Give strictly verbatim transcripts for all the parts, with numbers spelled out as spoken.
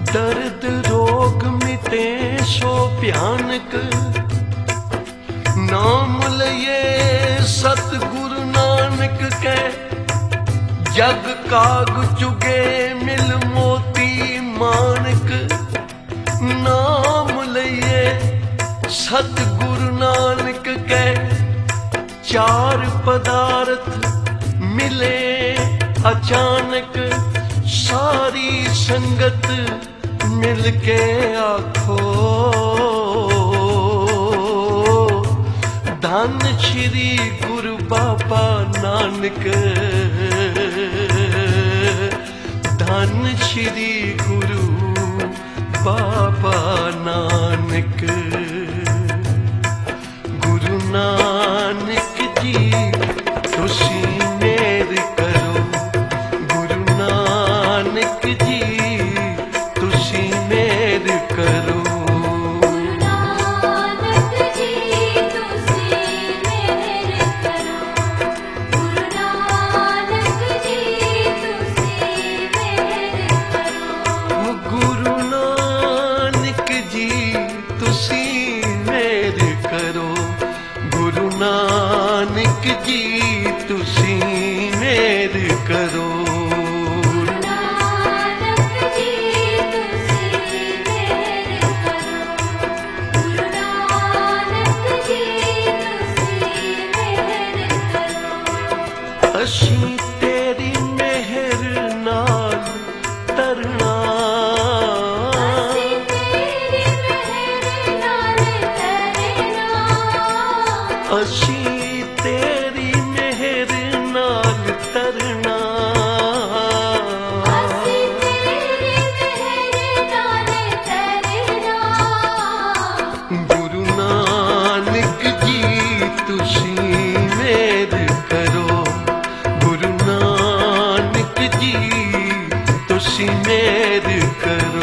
दर्द रोग मिटे सो भयानक, नाम लये सतगुरु नानक के, जग काग चुगे मिल मोती मानक। नाम लये सतगुरु नानक के, चार पदार्थ मिले अचानक। सारी संगत मिल के आखो, धन श्री गुरु बाबा नानक, धन श्री गुरु बाबा नानक। गुरु नानक जी तुसी मेर करो, गुरु नानक जी तुसी मेर करो। नानक जी तुसी मेर करो, नानक जी तुसी मेर करो, गुरु नानक जी तुसी मेर करो। असीं तेरी मेहर नाल तरना, असीं तेरी मेहर नाल तरना, असीं तेरी मेहर नाल तरना, असीं तेरी मेहर नाल तरना। गुरु नानक जी तुसी मेर करो, गुरु नानक जी तुसी मेर करो।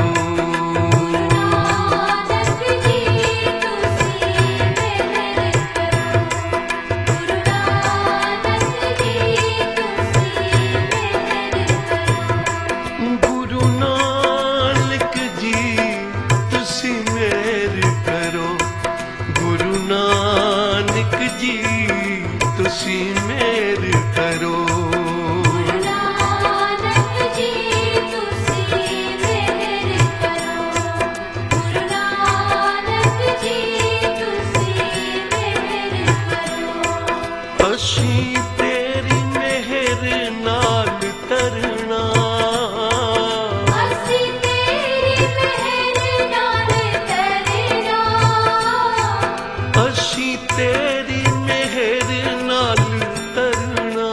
तुसी मेर करो, गुरु नानक जी तुसी मेर करो, गुरु नानक जी तुसी मेर करो। असीं तेरी मेहर नाल तरना, असीं तेरी मेहर नाल तरना, असीं तेरी मेहर नाल तरना,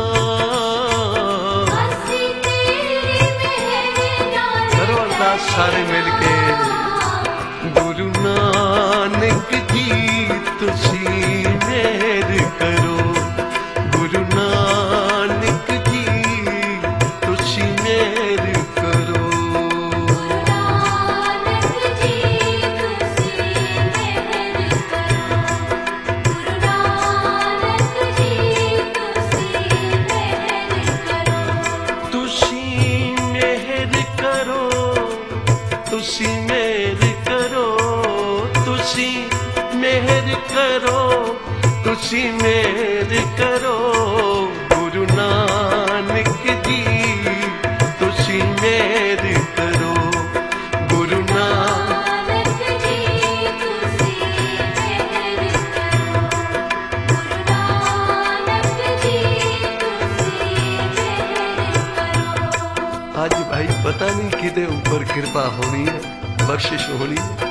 असीं तेरी मेहर नाल। करो अरदास सारे मिल के, गुरु नानक जी तुसी मेर करो, गुरु नानक जी तुसी मेर करो, गुरु नानक जी तुसी मेर करो, गुरु नानक जी तुसी मेर करो। तुसी मेहर करो, तुसी मेहर करो, तुसी मेहर करो, तुसी मेहर करो। गुरु नानक जी तुसी मेहर करो, गुरु नानक जी तुसी मेहर करो, गुरु नानक जी तुसी मेहर करो। आज भाई पता नहीं किदे ऊपर कृपा होनी है, बख्शिश होनी है।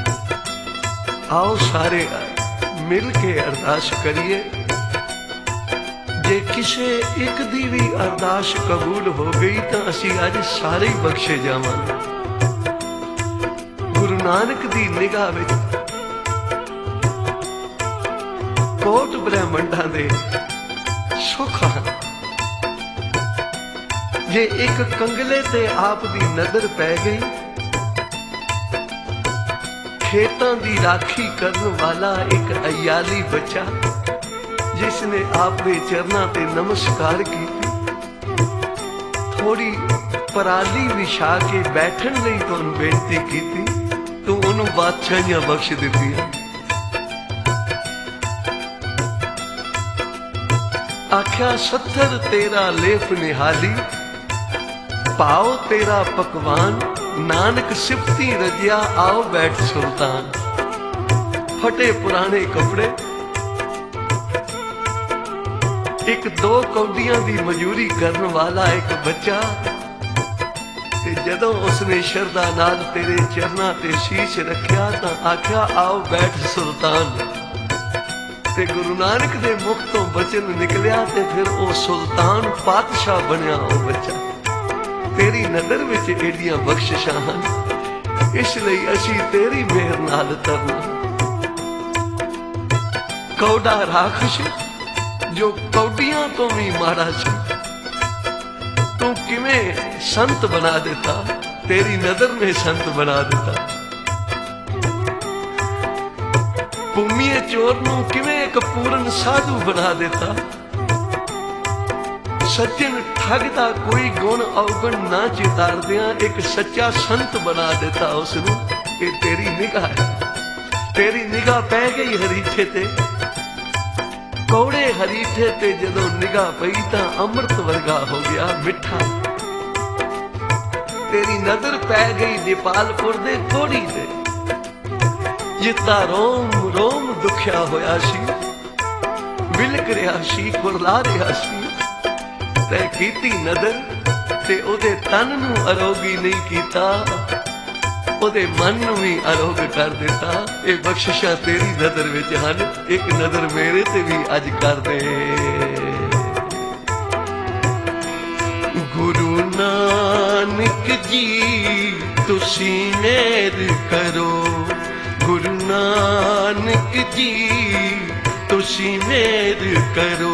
आओ सारे मिल के अरदास करिए। जे किसे एक दी भी अरदास कबूल हो गई तो असी अज सारे ही बख्शे जावांगे। गुरु नानक दी निगाह विच कोट ब्रह्मंडां दे सुख हन। जे एक कंगले ते आप दी नजर पै गई, खेतां दी राखी करने वाला एक अयाली बच्चा जिसने आपके चरणों ते नमस्कार की, थोड़ी पराली विछा के बैठन लई तुहानू बेनती कीती, तू उन्होंने बादशाहियां बख्श दित्तियां। आख्या सत्तर तेरा लेप निहाली, पाओ तेरा पकवान, नानक सिफती रजिया आओ बैठ सुल्तान। फटे पुराने कपड़े, एक दो कौडियां दी मजूरी करने वाला एक बच्चा, ते जदों उसने शरदा नाल तेरे चरना ते शीश रखिया तां आख्या आओ बैठ सुल्तान। ते गुरु नानक दे मुख तो बचन निकलिया ते फिर ओ सुल्तान पातशाह बनया ओ बच्चा। तेरी नजर विच एडियां बख्शिशां हन, इसलिए असी तेरी मेहर नाल तरना। कौड़ा राखश जो कौडियां तो भी माड़ा सी, तू किवें संत बना देता, तेरी नजर में संत बना देता। भूमिए चोर नू किवें एक पूर्ण साधु बना देता। सज्जन ठगदा कोई गुण अवगुण ना चितारदियां एक सच्चा संत बना देता उसनू। ये तेरी निगाह है, तेरी निगाह पै गई हरीठे ते, कौड़े हरीठे ते जदों निगाह पई तां अमृत वर्गा हो गया मिठा। तेरी नजर पै गई नेपालपुर दे कोड़ी ते, जिता रोम रोम दुखिया होया सी, बिलक रहा सी, कुरला रहा सी। तै कीती नजर ते ओदे तन नू अरोगी नहीं कीता, ओदे मन नू भी अरोग कर दिता। ये बख्शिशां तेरी नजर विच हन, एक नजर मेरे ते भी अज कर दे। गुरु नानक जी तुसी मेहर करो, गुरु नानक जी तुसी मेहर करो।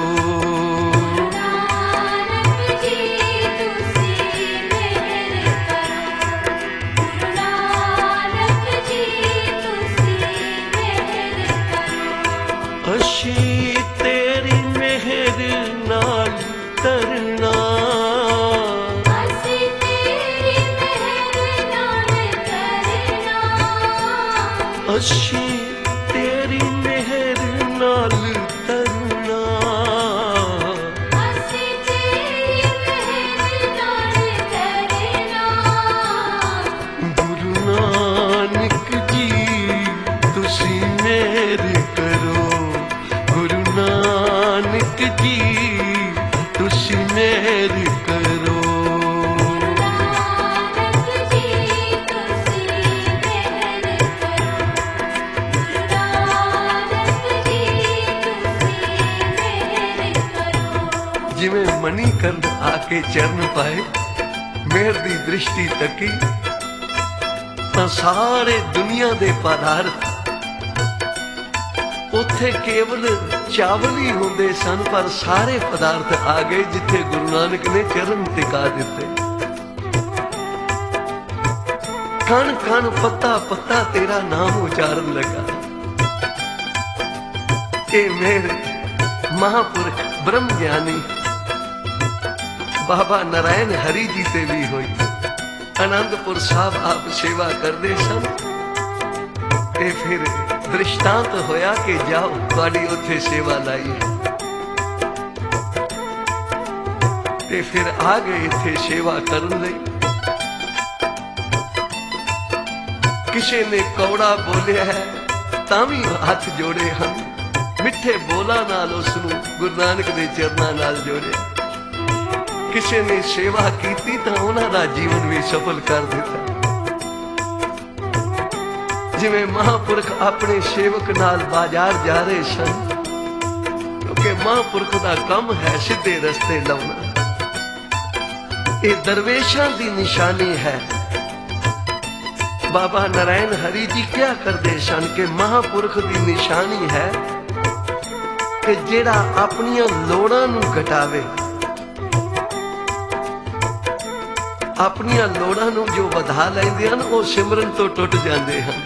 अशी तेरी मेहर नाल तरना, असी तेरी मेहर नाल तरना, अशी तेरी मेहर नाल तरना, असी तेरी मेहर नाल तरना। गुरु नानक जी तुसी मेहर करो, गुरु नानक जी तुसी मेहर करो। नानक जी तुसी मेहर करो, नानक जी तुसी मेहर करो। जिवें मणिकंद आके चरण पाए, मेहर दी दृष्टि तकी तां सारे दुनिया दे पदार्थ उत्थे केवल चावल ही होंदे सन, पर सारे पदार्थ आ गए जिथे गुरु नानक ने चरण टिका दिते। कण कण पत्ता पत्ता तेरा नाम उचारन लगा। ये मेरे महापुरख ब्रह्म ज्ञानी बाबा नारायण हरि जी ते भी हुई। आनंदपुर साहब आप सेवा करते सन, ते फिर दृष्टांत होया कि जाओ तुहाडी उत्थे सेवा लाई, ते फिर आ गए इत्थे सेवा करन लई। किसी ने कौड़ा बोलिया है तां भी हाथ जोड़े हैं, मिठे बोला नाल उसनू गुरु नानक दे चरनां नाल जोड़े। किसी ने सेवा कीती तां उन्हां दा जीवन भी सफल कर दिता। जिवें महापुरख अपने सेवक नाल बाजार जा रहे सन, क्योंकि महापुरख दा काम है सीधे रस्ते लाउना। ये दरवेशां दी निशानी है। बाबा नारायण हरि जी क्या करते सन कि महापुरख दी निशानी है कि जेड़ा अपनियां लोड़ां नूं घटावे, अपनियां लोड़ां नूं जो वधा लैंदे हन वो सिमरन तो टुट जांदे हन।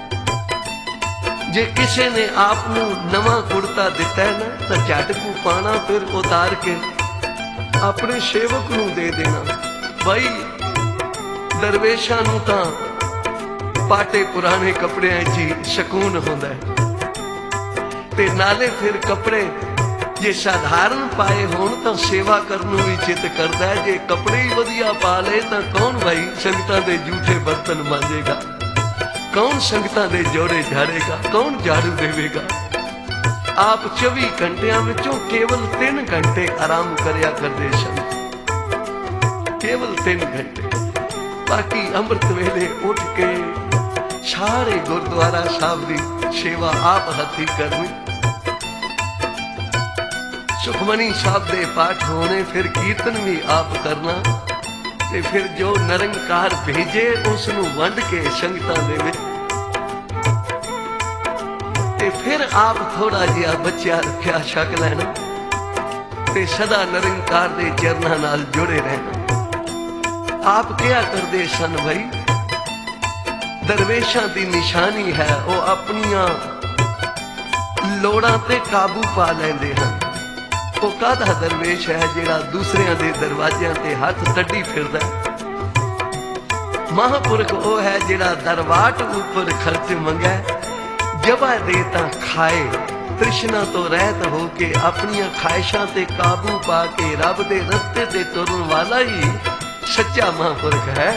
जे किसी ने आप नवा कुर्ता दिता है ना तो झट को पाना फिर उतार के अपने सेवक नूं दे देना, भाई दरवेशां नूं तां पाटे पुराने कपड़ियां च ही सकून हुंदा है। ते नाले फिर कपड़े जे साधारण पाए होण तां सेवा करन नूं भी चित करदा है। जे कपड़े ही वधिया पा ले तां कौन भाई संगतां दे झूठे बर्तन मांजेगा, कौन संगतां दे जोड़े झाड़ेगा, कौन झाड़ू देवेगा। आप चौबी घंटियां विचों केवल तीन घंटे आराम करया करदे सन, केवल तीन घंटे। बाकी अमृत वेले उठ के सारे गुरुद्वारा साहब की सेवा आप हथी करनी, सुखमनी साहब दे पाठ होने, फिर कीर्तन भी आप करना, ते फिर जो निरंकार भेजे उसनू वंड के संगतां दे विच, ते फिर आप थोड़ा जिहा बच्चा रखिया छक लैना, ते सदा निरंकार दे चरनां नाल जुड़े रहना। आप क्या करते सन भाई, दरवेशां दी निशानी है वो अपनियां लोड़ां ते काबू पा लैंदे हन। वो कादा दरवेश है जिहड़ा दूसरियां दे दरवाजियां ते हथ टड्डी फिरदा है। महापुरख वो है जिहड़ा दरवाट ऊपर खर्च मंगे, जबा दे तां खाए, तृष्णा तो रहत हो के अपनियां ख्वाहिशां ते काबू पा के रब दे रस्ते ते तुरन वाला ही सच्चा महापुरख है।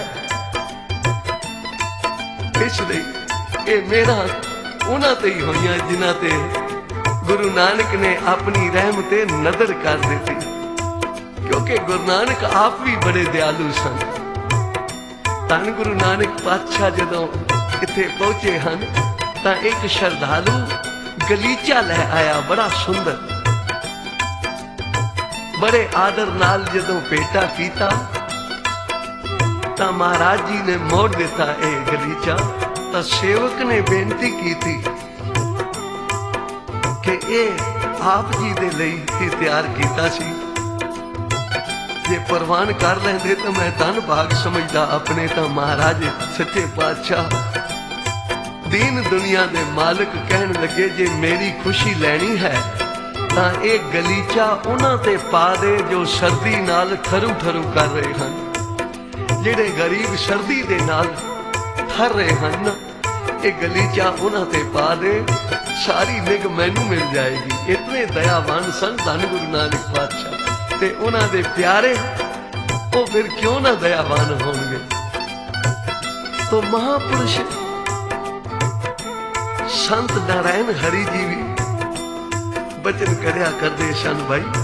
इसलिए ये मेरा उन्हां ते ही होइयां जिन्हां ते गुरु नानक ने अपनी रहमत नदर कर दी, क्योंकि गुरु नानक आप भी बड़े दयालु सन। धन गुरु नानक पातशाह जदों इत्थे पहुंचे हन तां एक श्रद्धालु गलीचा लै आया बड़ा सुंदर, बड़े आदर नाल जदों पेटा कीता तां महाराज जी ने मोड़ दिता ए गलीचा। तां सेवक ने बेनती की थी कि ए आप जी दे लई ही तैयार कीता सी, जे परवान कर लेंदे तो मैं धन भाग समझदा अपने। तां महाराज सच्चे पातशाह दीन दुनिया दे मालिक कहन लगे जे मेरी खुशी लैनी है तां ए गलीचा उन्हां ते पा दे जो सर्दी नाल ठरू ठरू कर रहे हैं, जेड़े गरीब सर्दी दे नाल ठर रहे हैं। ये गलीचा उन्हां ते पा दे, सारी निग मैनू मिल जाएगी। इतने दयावान सन धन गुरु नानक पातशाह, ते उन्हां दे प्यारे वो फिर क्यों ना दयावान होंगे। तो महापुरुष संत नारायण हरि जी भी बचन करया करदे सन भाई,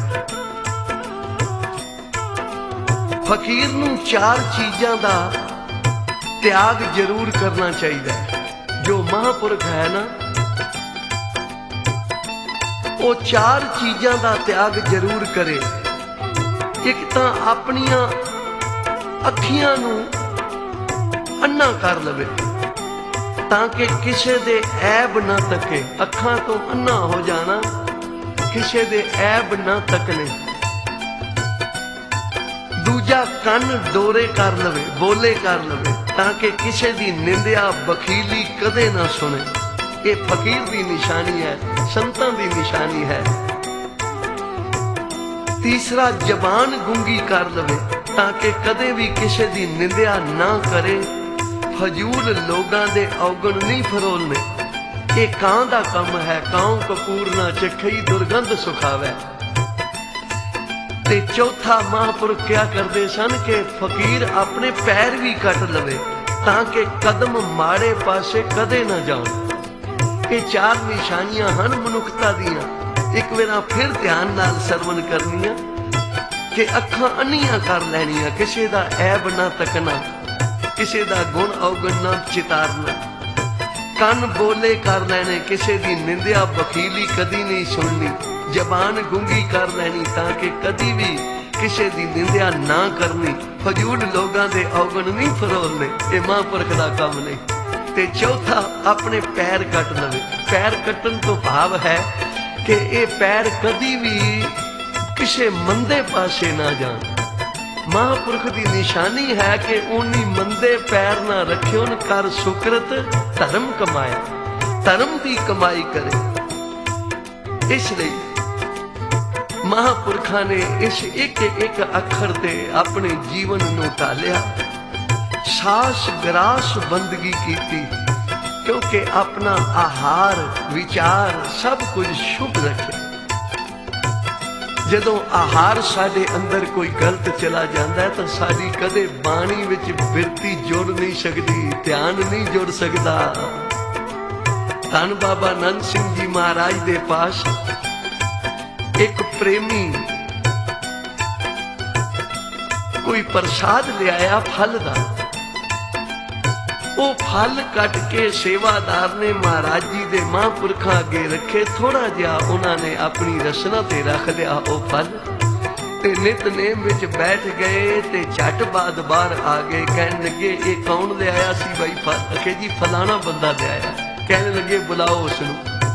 फकीर नूं चार चीजां दा त्याग जरूर करना चाहिए। जो महापुरख है ना वो चार चीजां दा त्याग जरूर करे। एक तां अपनियां अखियां नूं अन्ना कर लवे ताकि किसे दे ऐब ना तके, अखां तो अन्ना हो जाना, किसे दे ऐब ना तकने। दूजा कन डोरे कर लवे, बोले कर लवे ताकि किसी दी निंदिया बखीली कदे ना सुने। ये फकीर दी निशानी है, संतां दी निशानी है। तीसरा जबान गुंगी कर लवे ताकि कदे भी किसी दी निंदिया ना करे, फजूल लोगां दे औगण नहीं फरोलने। ये कां दा कम है, कां कपूर ना चखई दुर्गंध सुखावे। ते चौथा महापुरख क्या करते सन कि फकीर अपने पैर भी कट लवे ताकि कदम माड़े पासे कदे ना जाओ। ये चार निशानियां हन मनुखता दियां। एक बार फिर ध्यान नाल सरवण करनियां कि अखां अन्नियां कर लैनियां, किसी दा ऐब ना तकना, किसी दा गुण अवगुण ना चितारना। कन बोले कर लैने, किसी दी निंदिया बखीली कदी नहीं सुननी। जबान गुंगी कर लैनी ताकि कदी भी किसी दी निंदिया ना करनी। फजूल लोगां दे अवगुण नहीं फरोलने, ये महापुरख दा काम नहीं। ते चौथा अपने पैर कट लवे। पैर कटन तो भाव है कि ये पैर कदी भी किसी मंदे पासे ना जान। महापुरख की निशानी है कि उन्नी मंदे पैर ना रखे, उन कर सुकृत धर्म कमाया, धर्म की कमाई करे। इसलिए महापुरखा ने इस एक एक अखर ते अपने जीवन नूं ढालिया। सास ग्रास बंदगी कीती, क्योंकि अपना आहार विचार सब कुछ शुभ रखे। जदों आहार साडे अंदर कोई गलत चला जाता है तो साडी कदे बाणी विच बिरती जुड़ नहीं सकती, ध्यान नहीं जुड़ सकता। धन बाबा नंद सिंह जी महाराज दे पास एक प्रेमी कोई प्रसाद ले आया फल दा, वो फल कट के सेवादार ने महाराज जी दे महापुरखा अगे रखे। थोड़ा जिहा उन्होंने अपनी रसना ते रख लिया वो फल, ते नितनेम विच बैठ गए ते झट बाद बाहर आ गए। कहने लगे ये कौन ले आया सी भाई फल? आखे जी फलाना बंदा ले आया। कहने लगे बुलाओ उसनू।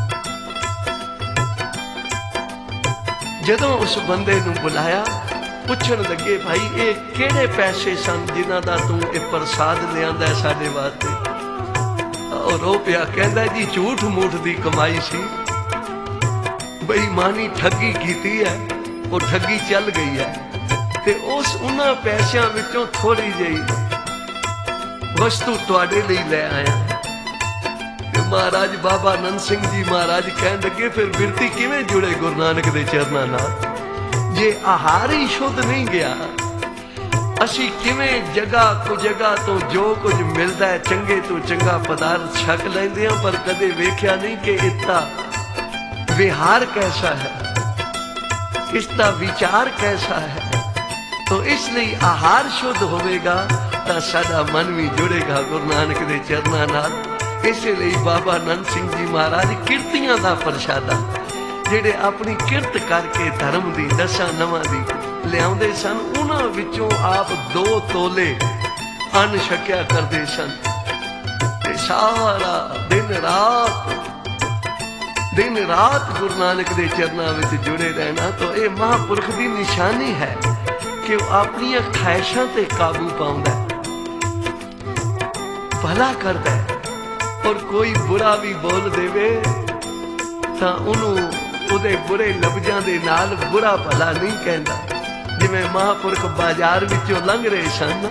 जदों उस बंदे नू बुलाया, पुछण लगे भाई ये किहड़े पैसे सन जिन्हां दा तू ये प्रसाद लिआंदा है साडे वास्ते? और रो पिया, कहंदा जी झूठ मूठ दी कमाई सी, बेईमानी ठगी कीती है, वो ठगी चल गई है, ते उस उन्हां पैसिਆਂ विचों थोड़ी जही वस्तु तुहाडे लई लै आया। ते महाराज बाबा नंद सिंह जी महाराज कहण लगे फिर बिरती किवें जुड़े गुरु नानक दे चरनां नाल? जे आहार ही शुद्ध नहीं गया, असी किवें जगह को जगह तो जो कुछ मिलता है चंगे तो चंगा पदार्थ छक लेंदे हां, पर कदे वेख्या नहीं कि इसका विहार कैसा है, इसका विचार कैसा है। तो इसलिए आहार शुद्ध होवेगा तो साडा मन भी जुड़ेगा गुरु नानक दे चरनां नाल। इसलिए बाबा नंद सिंह जी महाराज किरतियां दा प्रशादा जेड़े अपनी किरत करके धर्म दी दसा नवां दी लियाउंदे सन, उन्हां विचों आप दो तोले अन्न छकिया करदे सन। ते सारा दिन रात दिन रात गुरु नानक दे चरनां विच जुड़े रहना। तो ये महापुरख दी निशानी है कि वो अपनी ख्वाहिशां ते काबू पाउंदा है, भला करदा है। और कोई बुरा भी बोल देवे तां उन्होंने उहदे बुरे लफ्ज़ां दे नाल बुरा भला नहीं कहंदा। जिवें महापुरख बाजार विचों लंघ रहे सन,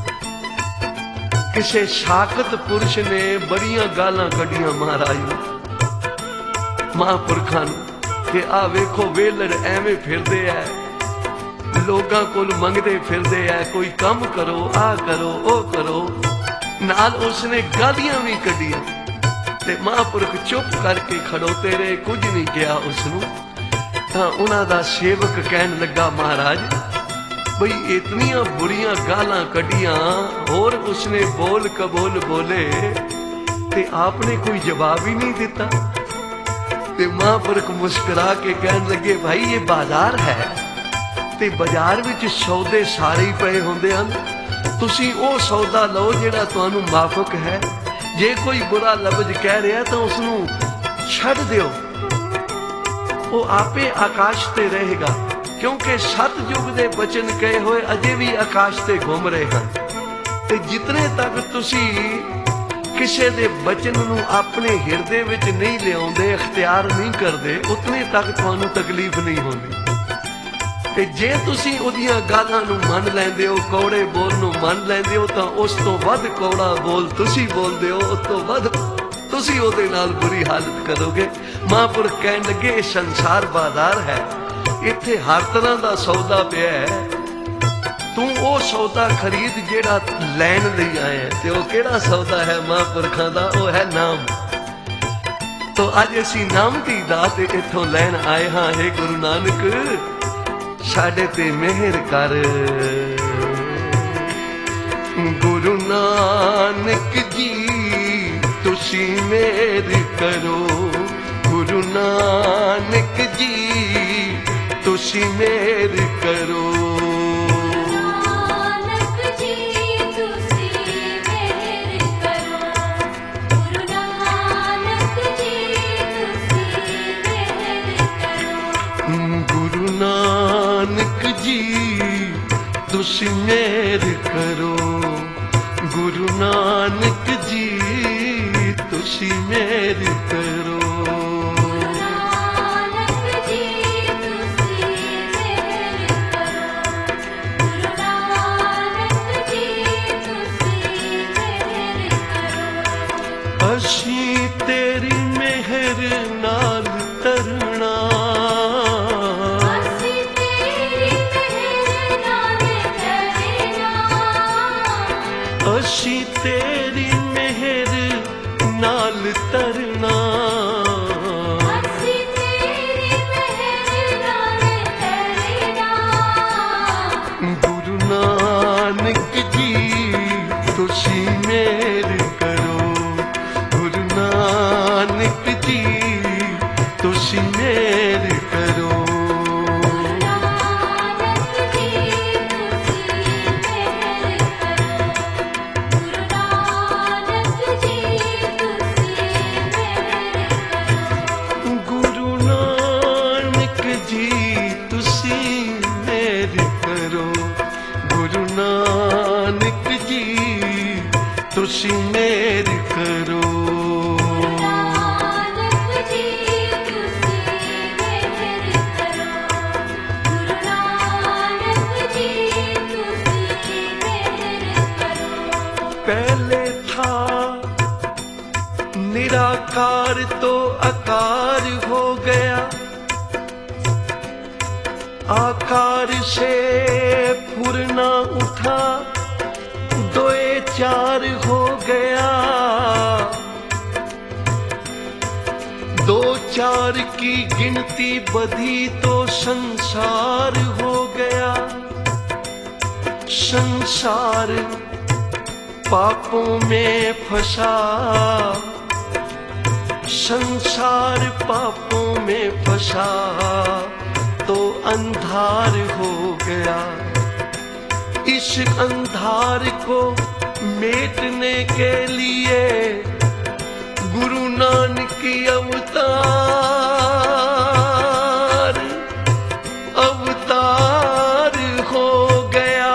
किसे शाकत पुरुष ने बड़ियां गालां कढ़ियां महाराज नूं, महापुरखां नूं कि आ वेखो वेलड़ एवें फिरदे ऐ, लोगां कोल मंगदे फिरदे ऐ, कोई काम करो, आ करो, ओ करो। नाल उसने गालियां भी कढ़ियां ते महापुरख चुप करके खड़ोते रहे, कुछ नहीं किया उसनू। तां उन्हां दा सेवक कहन लगा महाराज बई इतनियां बुरियां गालां कढ़ियां, होर उसने बोल कबोल बोले ते आपने कोई जवाब ही नहीं दिता। ते महापुरख मुस्कुरा के कहन लगे भाई ये बाजार है ते बाजार विच सौदे सारे ही पए हुंदे हन, तुसीं ओ सौदा लो जिहड़ा तुहानूं माफक है। जे कोई बुरा लफ्ज कह रहा तो उसनू छड़ दियो, वो आपे आकाश ते रहेगा, क्योंकि सतयुग दे बचन कहे हुए अजे भी आकाश ते घूम रहे हैं। ते जितने तक तुसी किसी दे बचन नू अपने हिरदे विच नहीं लियाउंदे, इख्तियार नहीं करदे, उतने तक तुहानू तकलीफ नहीं होंदी। ते जे तुसी उहदियां गालां नू मन लैंदे हो, कौड़े बोल नू मन लैंदे हो, तां उस तो वध कौड़ा बोल तुसी बोलदे हो, उस तो वध तुसी उहदे नाल बुरी हालत करोगे। महापुरख कहन लगे ये संसार बाजार है, इत्थे हर तरह दा सौदा पिया है, तू वो सौदा खरीद जेड़ा लैन लई आए है। ते वो केड़ा सौदा है महापुरखां दा? वो है नाम। तो अज असीं नाम दी दात इत्थों लैन आए हाँ। हे गुरु नानक साडे ते मेहर कर, गुरु नानक जी तुसी मेहर करो, गुरु नानक जी तुसी मेहर करो। तुसी मेहर करो, गुरु नानक जी तुसी मेहर करो। असी तेरी मेहर नाल तरना, असी तेरी मेहर नाल तरना, असी तेरी मेहर नाल तरना, असी तेरी मेहर नाल तरना। गुरु नानक जी तुसी मेहर करो, गुरु नानक जी तुसी मेहर करो। नानक जी तुसी मेहर करो, गुरु नानक जी तुसी मेहर करो। गुरु नानक जी तुसी मेहर करो, गुरु नानक जी तुसी मेहर करो। नानक जी तुसी मेहर करो, गुरु नानक जी तुसी मेहर करो। पहले था निराकार तो आकार हो गया, आकार से फुरना उठा दोए चार हो गया, दो चार की गिनती बढ़ी तो संसार हो गया। संसार पापों में फंसा, संसार पापों में फंसा तो अंधार हो गया। इस अंधार को मेटने के लिए गुरु नानक की अवतार अवतार हो गया।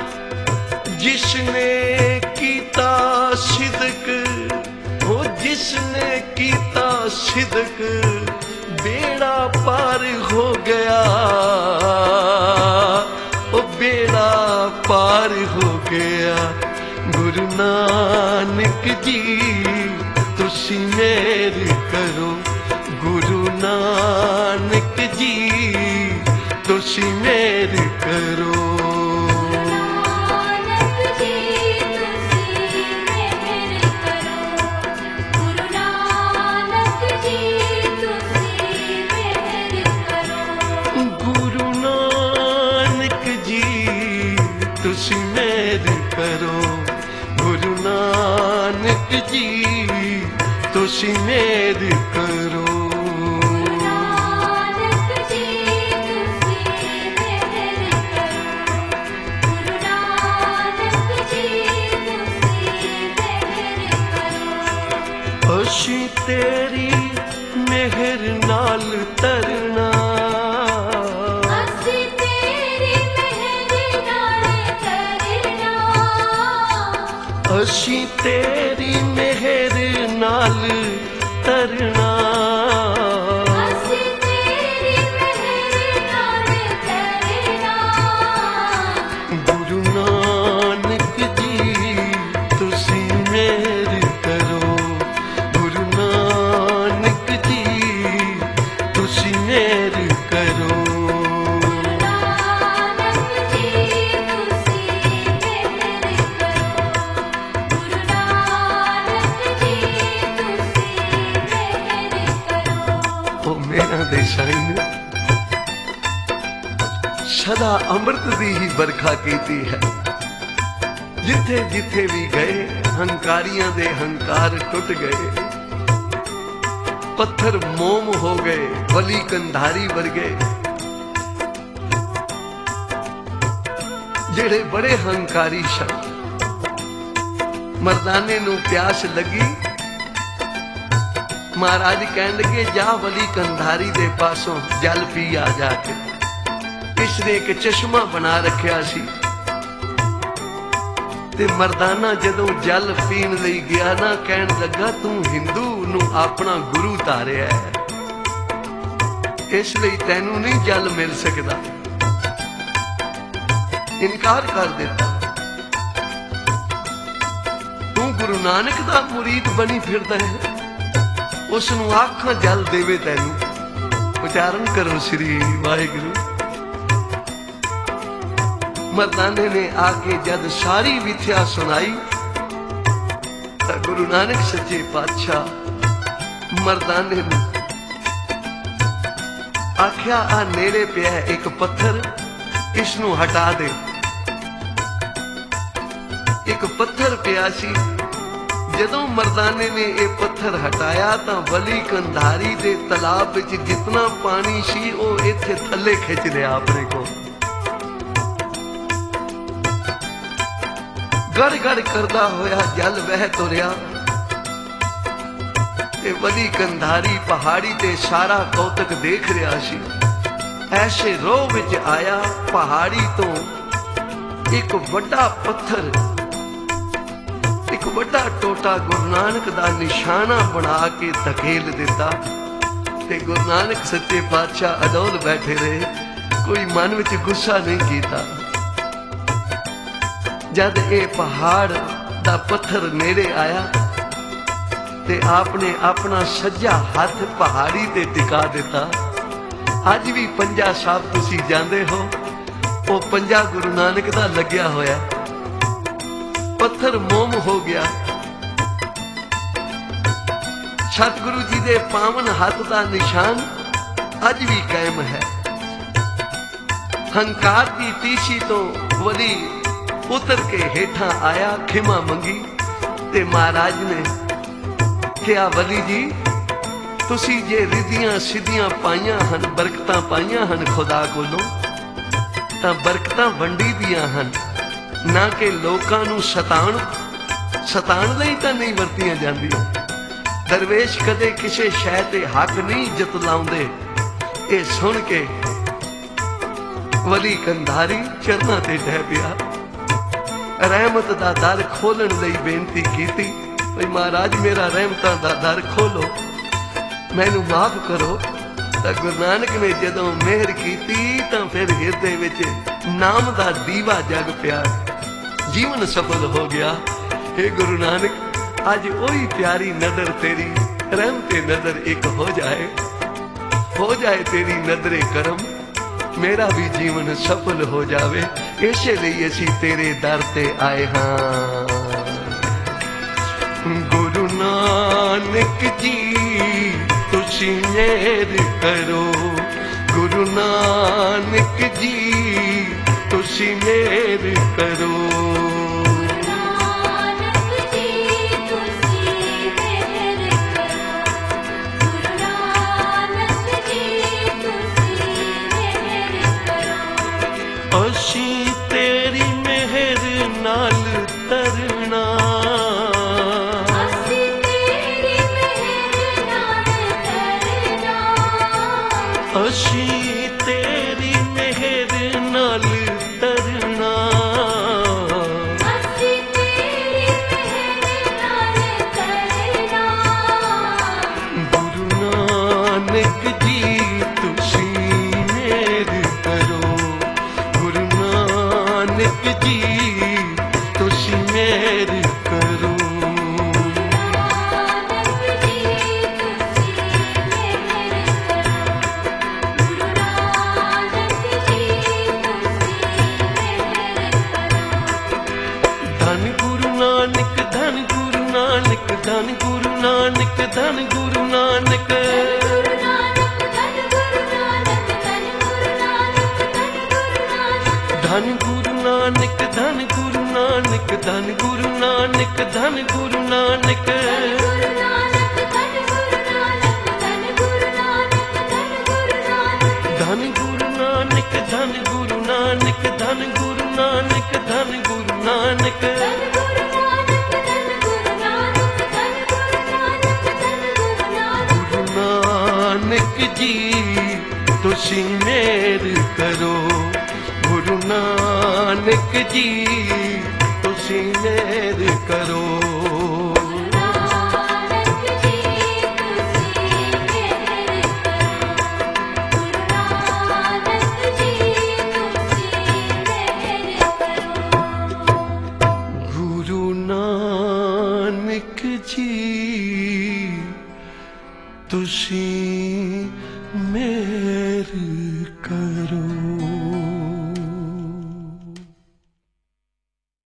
जिसने कीता सिदक, वो जिसने कीता सिदक बेड़ा पार हो गया, वो बेड़ा पार हो गया। गुरु नानक जी तुसी मेहर करो, गुरु नानक जी तुसी मेहर करो। नानक जी तुसी मेहर करो, गुरु नानक जी तुसी मेहर करो। गुरु नानक जी तुसी मेहर करो, गुरु नानक जी तुसी मेहर करो। नानक जी तुसी मेहर करो, गुरु नानक जी तुसी मेहर करो। असी तेरी मेहर नाल तरना, असी तेरी मेहर नाल तरना, असी तेरी मेहर नाल तरना। असी तेरी मेहर नाल तरना। गुरु नानक जी तुसी मेहर करो, गुरु नानक जी तुसी मेहर करो। नानक जी तुसी मेहर करो, गुरु नानक जी तुसी मेहर करो। ओ मेरा देसाई ने सदा अमृत दी ही बरखा कीती है। जिथे जिथे भी गए हंकारियां दे हंकार टुट गए, पत्थर मोम हो गए वली कंधारी वर्गे। जेड़े बड़े हंकारी सन, मर्दाने नू प्यास लगी, महाराज कहन लगे जा वली कंधारी दे पासों जल पी आ जाके। इसने एक चश्मा बना रखिया सी ते मर्दाना जदों जल पीण लई गया ना, कहन लगा तू हिंदू नू अपना गुरु तारिया है, इसलिए तैनू नहीं जल मिल सकता। इनकार कर देता। तू गुरु नानक दा मुरीद बनी फिरदा है, उसनू आखां जल देवे तैनू। उचारण करो श्री वाहिगुरु। मर्दाने ने आके जद सारी विथ्या सुनाई तो गुरु नानक सच्चे पातशाह मर्दाने ने आख्या, आ नेड़े पिया एक पत्थर, इसनू हटा दे। एक पत्थर पिया सी, जदों मर्दाने ने यह पत्थर हटाया तो वली कंधारी दे तलाब विच जितना पानी सी वो इत्थे थले खिंच लिया अपने को। गड़ गड़ करदा होया जल बह तुरिया ते वली कंधारी पहाड़ी ते सारा कौतक देख रहा सी। ऐसे रोह विच आया, पहाड़ी तो एक वड्डा पत्थर, एक वड्डा टोटा गुरु नानक दा निशाना बना के धकेल दिता ते गुरु नानक सच्चे पातशाह अडोल बैठे रहे, कोई मन विच गुस्सा नहीं कीता। जद ए पहाड़ दा पत्थर नेड़े आया ते आपने अपना सज्जा हाथ पहाड़ी ते टिका दिता। अज भी पंजा साहब तुसी जांदे हो, वो पंजा गुरु नानक दा लग्या होया, पत्थर मोम हो गया। सतगुरु जी दे पावन हाथ दा निशान अज भी कायम है। हंकार की तीसी तो वली उतर के हेठा आया, खिमा मंगी ते महाराज ने क्या, वली जी तुसी जे रिधियां सिद्धियां पाइयां हन, बरकतां पाइयां हन खुदा कोलों, तां बरकतां वंडी दियां हन, ना कि लोकां नूं सताण सताण लई तां नहीं वरतियां जांदियां। दरवेश कदे किसे शै ते हक नहीं जतलाउंदे। ये सुन के वली कंधारी चरना ते ढह पिया, रहमत दा दर खोलण लई बेनती कीती, भाई महाराज मेरा रहमतां दा दर खोलो, मैनू माफ करो। तां गुरु नानक ने जदों मेहर कीती तां फिर हिरदे विच नाम दा दीवा जग पिया, जीवन सफल हो गया। हे गुरु नानक, आज वही प्यारी नजर तेरी रहमते नजर एक हो जाए, हो जाए तेरी नजरे करम, मेरा भी जीवन सफल हो जावे। इसे लिए असी तेरे दर ते आए हाँ। गुरु नानक जी तुसी मेहर करो, गुरु नानक जी तुसी मेहर करो। असी तेरी मेहर नाल तरना, असी तेरी मेहर नाल तरना, असी तेरी मेहर नाल तरना, असी तेरी मेहर नाल तरना। गुरु नानक जी तुसी मेहर करो, नानक जी तुसी मेहर करो। धन गुरु नानक, धन गुरु नानक, धन गुरु नानक, धन गुरु नानक, धन गुरु नानक, धन गुरु नानक, धन गुरु नानक, धन गुरु नानक, धन गुरु नानक, धन गुरु नानक, धन गुरु नानक, धन गुरु नानक। गुरु नानक जी तुसी मेहर करो, गुरु नानक जी तुसी मेहर करो। गुरु नानक ਤੁਸੀਂ ਮੇਰ ਕਰੋ।